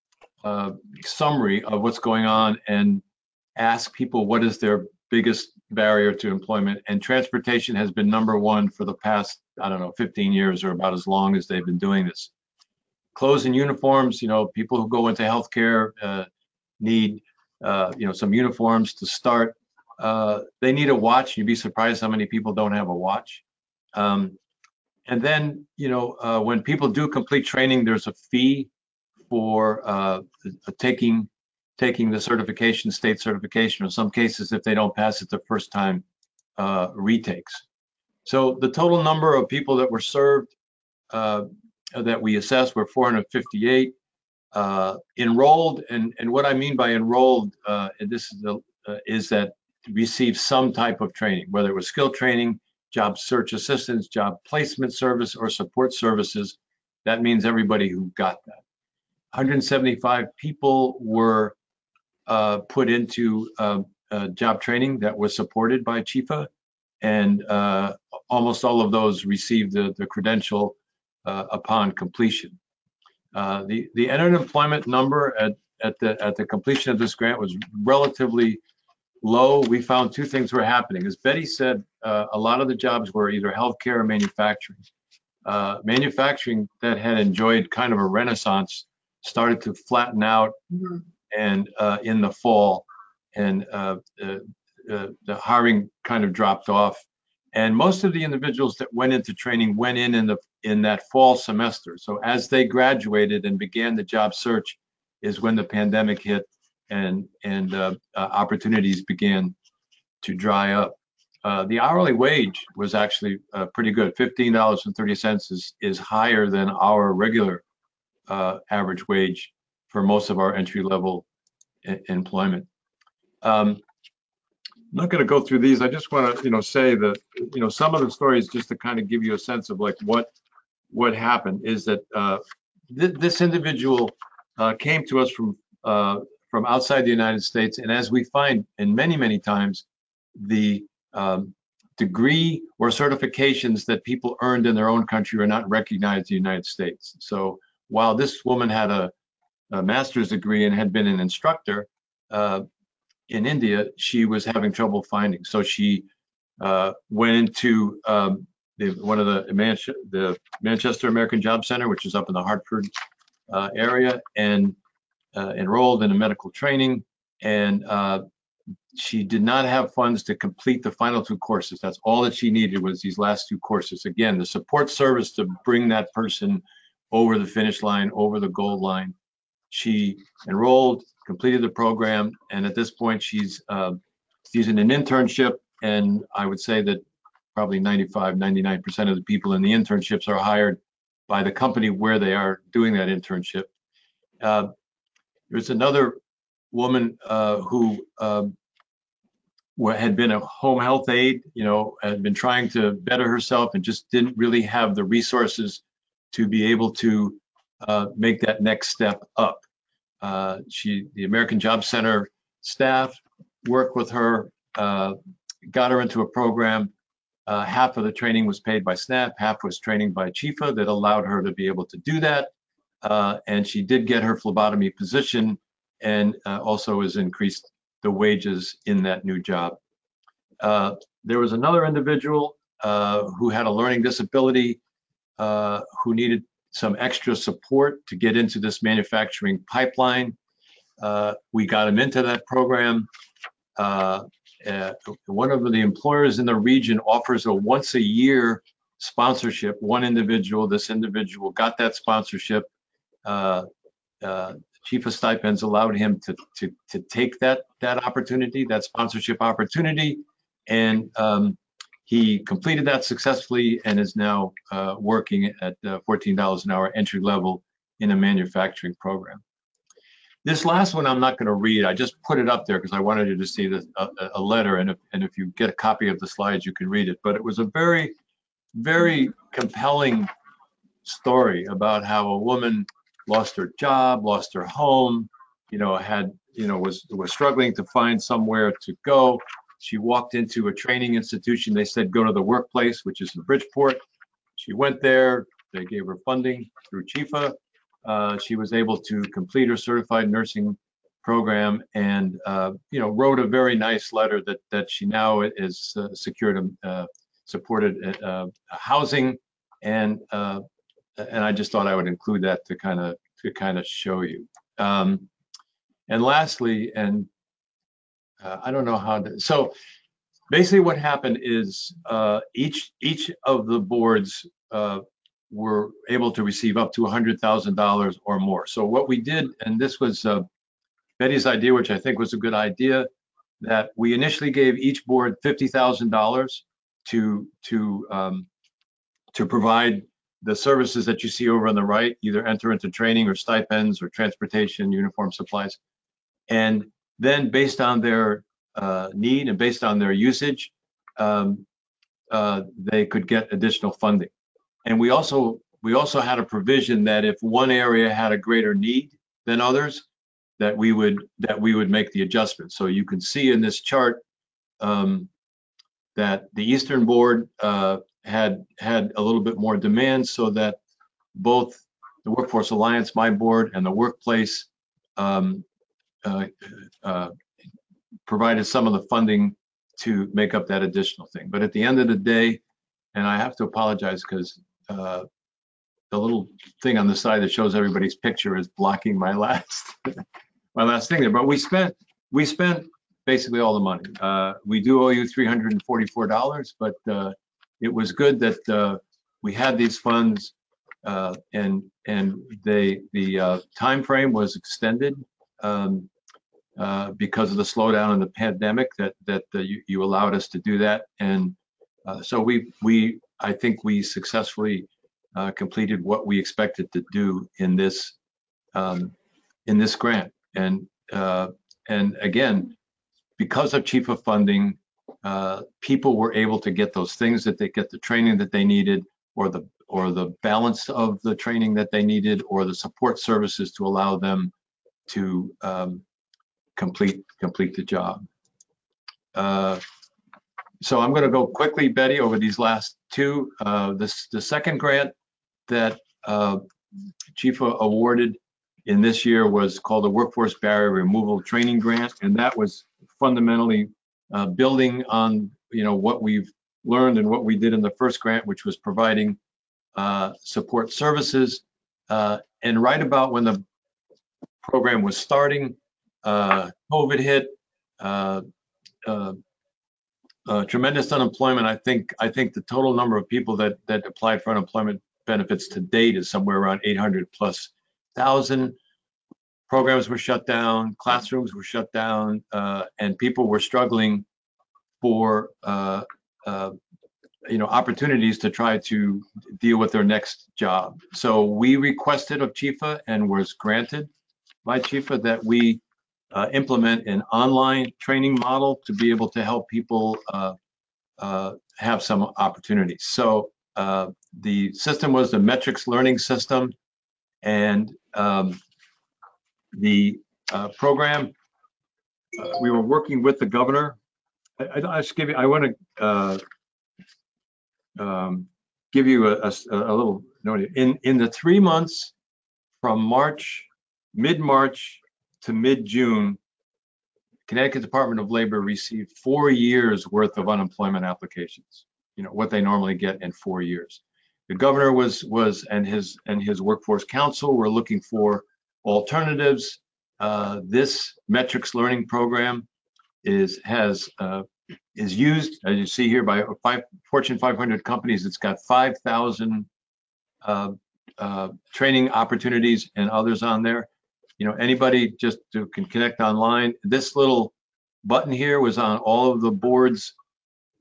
uh, summary of what's going on and ask people what is their biggest barrier to employment. And transportation has been number one for the past, I don't know, fifteen years or about as long as they've been doing this. Clothes and uniforms, you know, people who go into healthcare uh, need, uh, you know, some uniforms to start. Uh, they need a watch. You'd be surprised how many people don't have a watch. Um, and then, you know, uh, when people do complete training, there's a fee for uh, taking taking the certification, state certification. In some cases, if they don't pass it the first time, uh, retakes. So the total number of people that were served, uh, that we assessed, were four hundred fifty-eight. Uh, enrolled, and and what I mean by enrolled, uh, and this is the uh, is that receive some type of training, whether it was skill training, job search assistance, job placement service, or support services. That means everybody who got that. one hundred seventy-five people were uh, put into uh, uh, job training that was supported by CHIFA, and uh, almost all of those received the, the credential uh, upon completion. Uh, the the entered employment number at at the at the completion of this grant was relatively low. We found two things were happening. As Betty said, uh, a lot of the jobs were either healthcare or manufacturing. Uh, manufacturing that had enjoyed kind of a renaissance started to flatten out, mm-hmm. and uh, in the fall, and uh, uh, uh, the hiring kind of dropped off. And most of the individuals that went into training went in in the in that fall semester. So as they graduated and began the job search, is when the pandemic hit, and and uh, uh, opportunities began to dry up. Uh, the hourly wage was actually uh, pretty good. fifteen dollars and thirty cents is is higher than our regular uh, average wage for most of our entry level employment. Um, I'm not going to go through these. I just want to, you know, say that, you know, some of the stories, just to kind of give you a sense of like what what happened, is that uh, th this individual uh, came to us from uh, from outside the United States, and as we find, in many many times, the um, degree or certifications that people earned in their own country are not recognized in the United States. So while this woman had a, a master's degree and had been an instructor uh, in India, she was having trouble finding. So she uh, went into um, the, one of the, Manche the Manchester American Job Center, which is up in the Hartford uh, area, and uh, enrolled in a medical training. And uh, she did not have funds to complete the final two courses. That's all that she needed, was these last two courses. Again, the support service to bring that person over the finish line, over the goal line. She enrolled, completed the program, and at this point she's uh, she's in an internship, and I would say that probably ninety-five, ninety-nine percent of the people in the internships are hired by the company where they are doing that internship. Uh, there's another woman uh, who uh, had been a home health aide, you know, had been trying to better herself and just didn't really have the resources to be able to uh, make that next step up. Uh, she, the American Job Center staff worked with her, uh, got her into a program. Uh, half of the training was paid by SNAP, half was training by CHIFA that allowed her to be able to do that. Uh, and she did get her phlebotomy position, and uh, also has increased the wages in that new job. Uh, there was another individual uh, who had a learning disability uh, who needed some extra support to get into this manufacturing pipeline. Uh, we got him into that program. Uh, uh, one of the employers in the region offers a once a year sponsorship, one individual. This individual got that sponsorship. Uh, uh, Chief of Stipends allowed him to, to, to take that, that opportunity, that sponsorship opportunity. And um, he completed that successfully and is now uh, working at uh, fourteen dollars an hour entry level in a manufacturing program. This last one I'm not going to read. I just put it up there because I wanted you to see this, a, a letter, and if, and if you get a copy of the slides, you can read it. But it was a very, very compelling story about how a woman lost her job, lost her home, you know, had, you know, was was struggling to find somewhere to go. She walked into a training institution. They said, go to the workplace, which is in Bridgeport. She went there. They gave her funding through Chifa. Uh, she was able to complete her certified nursing program and, uh, you know, wrote a very nice letter that that she now is uh, secured, uh, supported uh, housing, and uh, and I just thought I would include that to kind of to kind of show you. Um, and lastly, and uh, I don't know how to, so basically what happened is uh, each each of the boards uh, were able to receive up to one hundred thousand dollars or more. So what we did, and this was uh, Betty's idea, which I think was a good idea, that we initially gave each board fifty thousand dollars to to um, to provide the services that you see over on the right, either enter into training or stipends or transportation, uniform supplies. And then based on their uh, need and based on their usage, um, uh, they could get additional funding. And we also we also had a provision that if one area had a greater need than others, that we would that we would make the adjustment. So you can see in this chart um, that the Eastern Board uh, had had a little bit more demand, so that both the Workforce Alliance, my board, and the workplace um, uh, uh, provided some of the funding to make up that additional thing. But at the end of the day, and I have to apologize because uh, the little thing on the side that shows everybody's picture is blocking my last my last thing there. But we spent we spent basically all the money. Uh, we do owe you three hundred forty-four dollars, but uh, it was good that uh, we had these funds, uh, and and they the uh, time frame was extended um, uh, because of the slowdown in the pandemic. That that uh, you, you allowed us to do that, and uh, so we we I think we successfully uh, completed what we expected to do in this um, in this grant, and uh, and again, because of Chifa funding, uh, people were able to get those things that they get the training that they needed, or the or the balance of the training that they needed, or the support services to allow them to um, complete complete the job. Uh, so I'm going to go quickly, Betty, over these last two. Uh, this the second grant that uh, Chifa awarded in this year was called the Workforce Barrier Removal Training Grant, and that was fundamentally uh, building on you know what we've learned and what we did in the first grant, which was providing uh, support services. Uh, and right about when the program was starting, uh, COVID hit. Uh, uh, uh, tremendous unemployment. I think I think the total number of people that that applied for unemployment benefits to date is somewhere around eight hundred plus thousand. Programs were shut down, classrooms were shut down, uh, and people were struggling for uh, uh, you know opportunities to try to deal with their next job. So we requested of Chifa and was granted by Chifa that we uh, implement an online training model to be able to help people uh, uh, have some opportunities. So uh, the system was the metrics learning system, and um, the uh, program, uh, we were working with the governor. I, I, I just give you, I want to uh, um, give you a, a, a little note. In, in the three months from March, mid-March to mid-June, Connecticut Department of Labor received four years worth of unemployment applications, you know, what they normally get in four years. The governor was, was and his and his workforce council were looking for alternatives. Uh, this metrics learning program is has uh, is used, as you see here, by five Fortune five hundred companies. It's got five thousand uh, uh, training opportunities and others on there. You know, anybody just to, can connect online. This little button here was on all of the boards'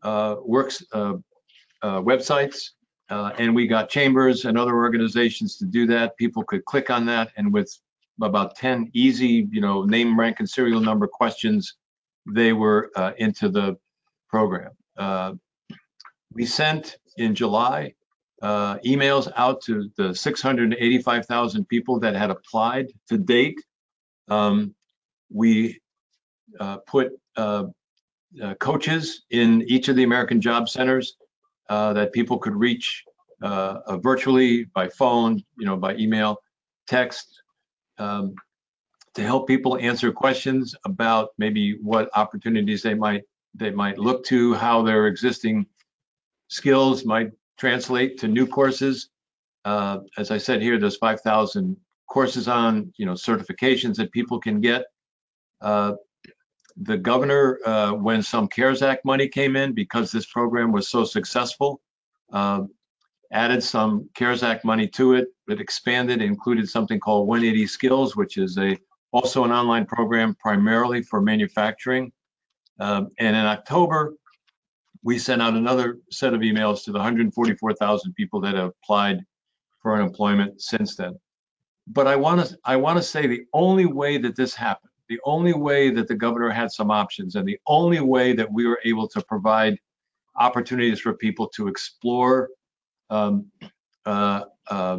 uh, works uh, uh, websites, uh, and we got chambers and other organizations to do that. People could click on that, and with about ten easy, you know, name, rank, and serial number questions, they were uh, into the program. Uh, we sent in July uh, emails out to the six hundred eighty-five thousand people that had applied to date. Um, we uh, put uh, uh, coaches in each of the American Job Centers uh, that people could reach uh, uh, virtually, by phone, you know, by email, text, um, to help people answer questions about maybe what opportunities they might they might look to, how their existing skills might translate to new courses. Uh, as I said here, there's five thousand courses on, you know, certifications that people can get. Uh, the governor, uh, when some CARES Act money came in, because this program was so successful, uh, added some CARES Act money to it. It expanded, included something called one eighty Skills, which is a also an online program primarily for manufacturing. Um, and in October, we sent out another set of emails to the one hundred forty-four thousand people that have applied for unemployment since then. But I want to I want to say the only way that this happened, the only way that the governor had some options, and the only way that we were able to provide opportunities for people to explore um, uh, uh,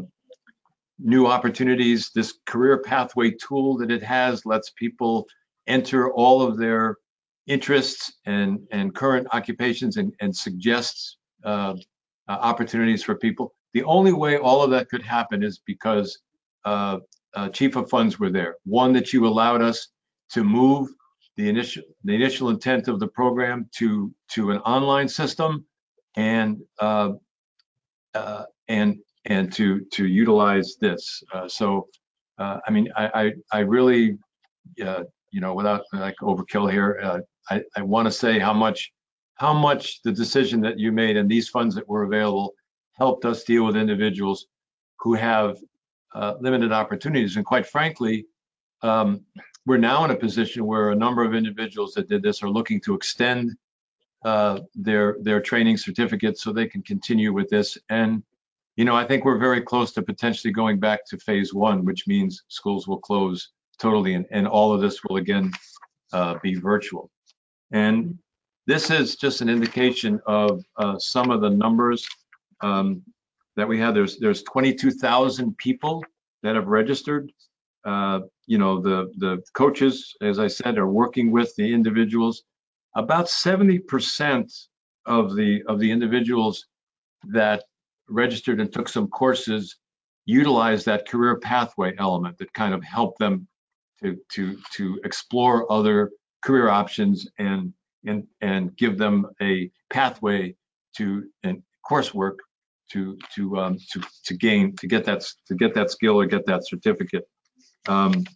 new opportunities, this career pathway tool that it has lets people enter all of their interests and, and current occupations, and, and suggests uh, uh, opportunities for people. The only way all of that could happen is because uh, uh, Chief of Funds were there. One, that you allowed us to move the initial the initial intent of the program to to an online system, and uh, uh, and and to to utilize this. Uh, so, uh, I mean, I I, I really, uh, you know, without like overkill here, uh, I I want to say how much how much the decision that you made and these funds that were available helped us deal with individuals who have uh, limited opportunities. And quite frankly, um, we're now in a position where a number of individuals that did this are looking to extend uh, their their training certificates so they can continue with this. And you know, I think we're very close to potentially going back to phase one, which means schools will close totally, and, and all of this will again uh, be virtual. And this is just an indication of uh, some of the numbers um, that we have. There's there's twenty-two thousand people that have registered. Uh, you know, the the coaches, as I said, are working with the individuals. About seventy percent of the of the individuals that registered and took some courses utilize that career pathway element that kind of helped them to to to explore other career options, and and and give them a pathway to and coursework to to um, to to gain to get that to get that skill or get that certificate. Um,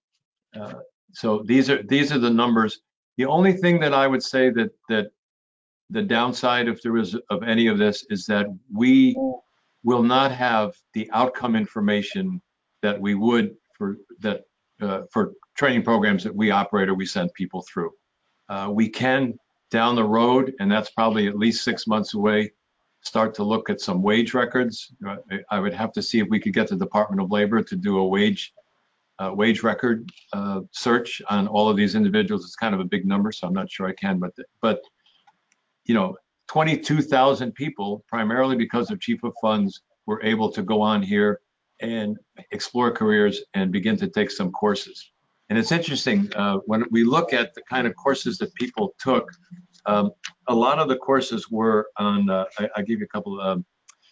uh, so these are these are the numbers. The only thing that I would say that that the downside, if there is of any of this, is that we will not have the outcome information that we would for that uh, for training programs that we operate or we send people through. Uh, we can down the road, and that's probably at least six months away, start to look at some wage records. Uh, I would have to see if we could get the Department of Labor to do a wage uh, wage record uh, search on all of these individuals. It's kind of a big number, so I'm not sure I can, but but you know, twenty-two thousand people, primarily because of Chief of Funds, were able to go on here and explore careers and begin to take some courses. And it's interesting, uh, when we look at the kind of courses that people took, um, a lot of the courses were on, uh, I, I'll give you a couple of,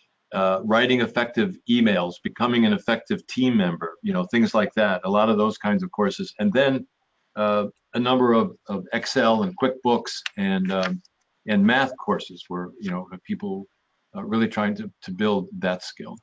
uh, writing effective emails, becoming an effective team member, you know, things like that, a lot of those kinds of courses. And then uh, a number of, of Excel and QuickBooks and um, and math courses where, you know, people uh, really trying to, to build that skill.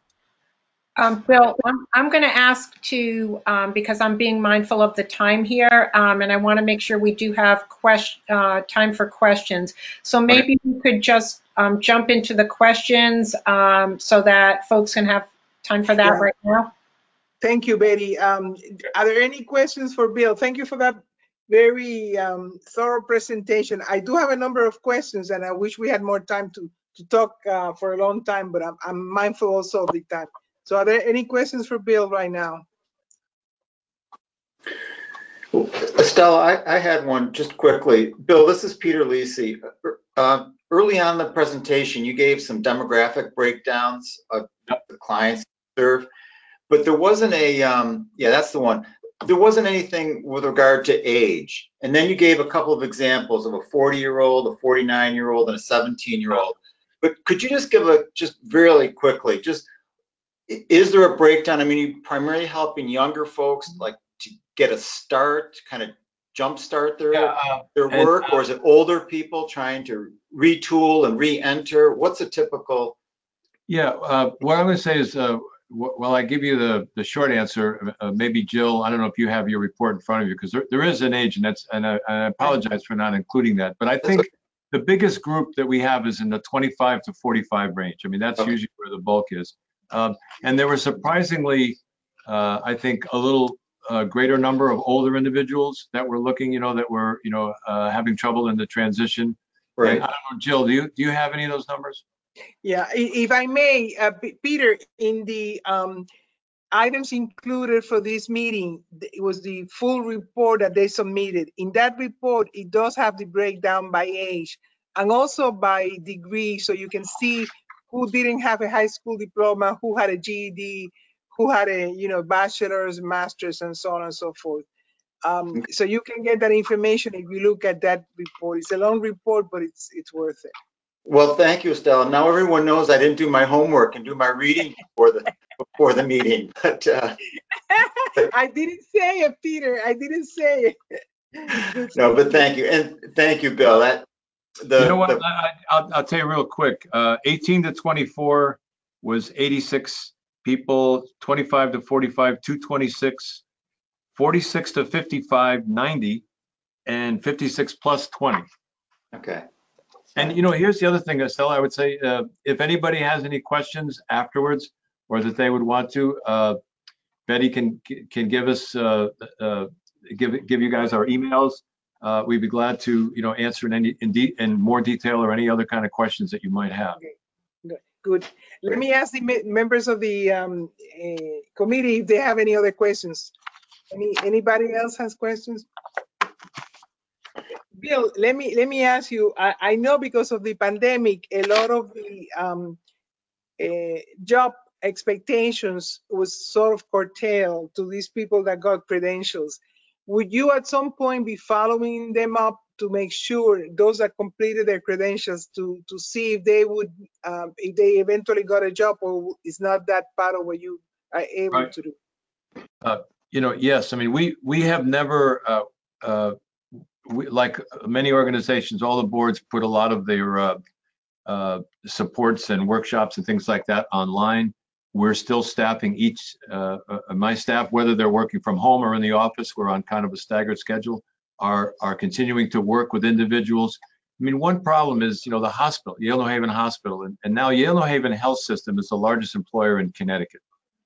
Um, Bill, I'm, I'm going to ask to, um, because I'm being mindful of the time here, um, and I want to make sure we do have question, uh, time for questions. So maybe we could just um, jump into the questions um, so that folks can have time for that Yeah. right now. Thank you, Betty. Um, are there any questions for Bill? Thank you for that very um, thorough presentation. I do have a number of questions, and I wish we had more time to to talk uh, for a long time, but I'm, I'm mindful also of the time. So are there any questions for Bill right now? Estella, I, I had one just quickly. Bill, this is Peter Lisi. Uh, early on in the presentation, you gave some demographic breakdowns of the clients you serve, but there wasn't a, um, yeah, that's the one. There wasn't anything with regard to age. And then you gave a couple of examples of a forty year old, a forty-nine year old, and a seventeen year old. But could you just give a, just really quickly, just, is there a breakdown? I mean, you primarily helping younger folks like to get a start, kind of jumpstart their, Yeah, uh, their and, work, or is it older people trying to retool and re-enter? What's a typical? Yeah, uh, what I'm going to say is, uh, wh- while I give you the, the short answer, uh, maybe Jill, I don't know if you have your report in front of you, because there, there is an age, and that's, and I, I apologize for not including that. But I think Okay. the biggest group that we have is in the twenty-five to forty-five range. I mean, that's Okay. usually where the bulk is. Um, and there were surprisingly, uh, I think, a little uh, greater number of older individuals that were looking, you know, that were, you know, uh, having trouble in the transition. Right. And I don't know, Jill, do you do you have any of those numbers? Yeah, i- if I may, uh, P- Peter, in the um, items included for this meeting, th- it was the full report that they submitted. In that report, it does have the breakdown by age and also by degree, so you can see who didn't have a high school diploma, who had a G E D, who had a you know bachelor's, master's, and so on and so forth. Um, so you can get that information if you look at that report. It's a long report, but it's it's worth it. Well, thank you, Estella. Now everyone knows I didn't do my homework and do my reading before the before the meeting. But uh, I didn't say it, Peter. I didn't say it. Good no, but stuff. thank you, and thank you, Bill. That the You know what? the I, I- I'll, I'll tell you real quick. Uh, eighteen to twenty-four was eighty-six people. twenty-five to forty-five, two twenty-six. forty-six to fifty-five, ninety, and fifty-six plus twenty. okay. And you know, here's the other thing, Estella. I would say, uh, if anybody has any questions afterwards, or that they would want to, uh, Betty can can give us uh, uh, give give you guys our emails. Uh, we'd be glad to, you know, answer in any in, de in more detail or any other kind of questions that you might have. Okay, good. Good. Let me ask the me- members of the um, uh, committee if they have any other questions. Any anybody else has questions? Bill, let me let me ask you. I, I know because of the pandemic, a lot of the um, uh, job expectations was sort of curtailed to these people that got credentials. Would you at some point be following them up to make sure those that completed their credentials to to see if they would um, if they eventually got a job, or is not that part of what you are able Right. to do? Uh, you know, yes. I mean, we we have never, uh, uh, we, like many organizations, all the boards put a lot of their uh, uh, supports and workshops and things like that online. We're still staffing each, uh, uh, my staff, whether they're working from home or in the office, we're on kind of a staggered schedule, are, are continuing to work with individuals. I mean, one problem is, you know, the hospital, Yale New Haven Hospital, and, and now Yale New Haven Health System is the largest employer in Connecticut.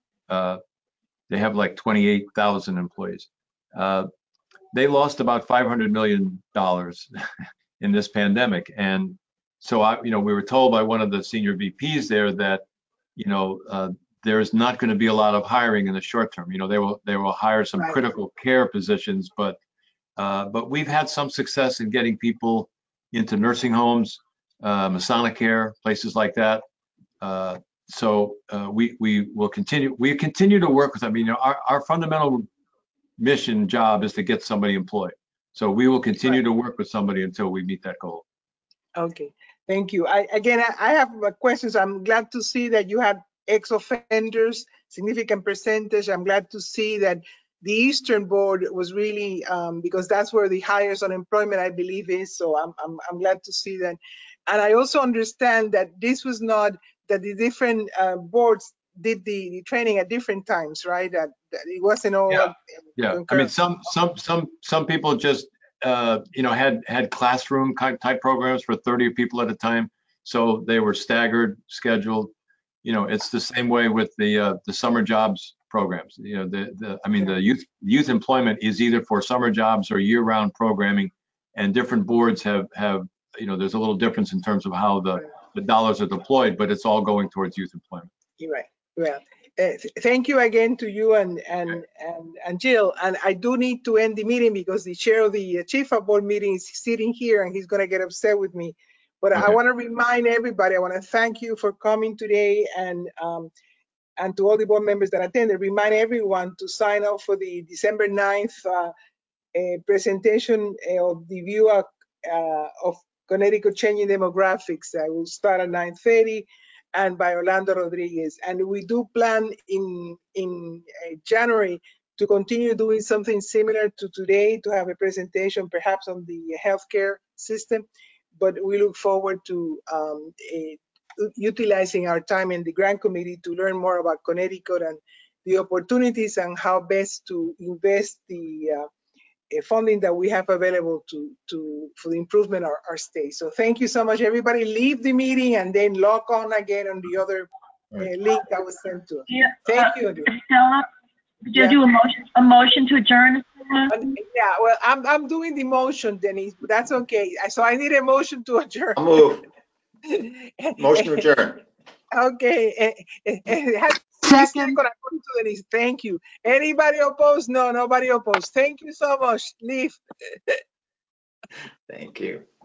Uh, they have like twenty-eight thousand employees. Uh, they lost about five hundred million dollars in this pandemic. And so, I, you know, we were told by one of the senior V Ps there that, you know, uh, there's not going to be a lot of hiring in the short term. You know, they will they will hire some Right. critical care positions, but uh, but we've had some success in getting people into nursing homes, uh, Masonic Care, places like that. Uh, so uh, we we will continue. We continue to work with them. You know, our, our fundamental mission job is to get somebody employed. So we will continue Right. to work with somebody until we meet that goal. Okay, thank you. I, again, I, I have uh, questions. I'm glad to see that you had ex-offenders, significant percentage. I'm glad to see that the Eastern Board was really, um, because that's where the highest unemployment, I believe, is. So I'm, I'm, I'm glad to see that. And I also understand that this was not, that the different uh, boards did the, the training at different times, right? That, that it wasn't all Yeah, yeah. I mean, concurrent. some some some some people just uh, you know had had classroom type programs for thirty people at a time, so they were staggered, scheduled. You know, it's the same way with the uh, the summer jobs programs. You know, the, the I mean, the youth youth employment is either for summer jobs or year-round programming, and different boards have have you know, there's a little difference in terms of how the the dollars are deployed, but it's all going towards youth employment. You're right. Well, uh, th- thank you again to you and and and and Jill. And I do need to end the meeting because the chair of the uh, chief of board meeting is sitting here and he's going to get upset with me. But I Okay. want to remind everybody. I want to thank you for coming today, and um, and to all the board members that attended. Remind everyone to sign up for the December ninth uh, a presentation uh, of the view of, uh, of Connecticut changing demographics. That will start at nine thirty. And by Orlando Rodriguez. And we do plan in, in uh, January to continue doing something similar to today, to have a presentation perhaps on the healthcare system. But we look forward to um, a, utilizing our time in the grant committee to learn more about Connecticut and the opportunities and how best to invest the uh, uh, funding that we have available to to for the improvement of our, our state. So thank you so much, everybody. Leave the meeting and then log on again on the other uh, link that was sent to us. Yeah, Thank uh, you. Andrew. Stella, did you Yeah. do a motion, a motion to adjourn? Stella? Uh, yeah, well, I'm I'm doing the motion, Denise, but that's okay. So I need a motion to adjourn. I'll move. Motion to adjourn. Okay. eh, eh, eh, it has to be Second. second according to Denise. Thank you. Anybody opposed? No, nobody opposed. Thank you so much. Leave. Thank you.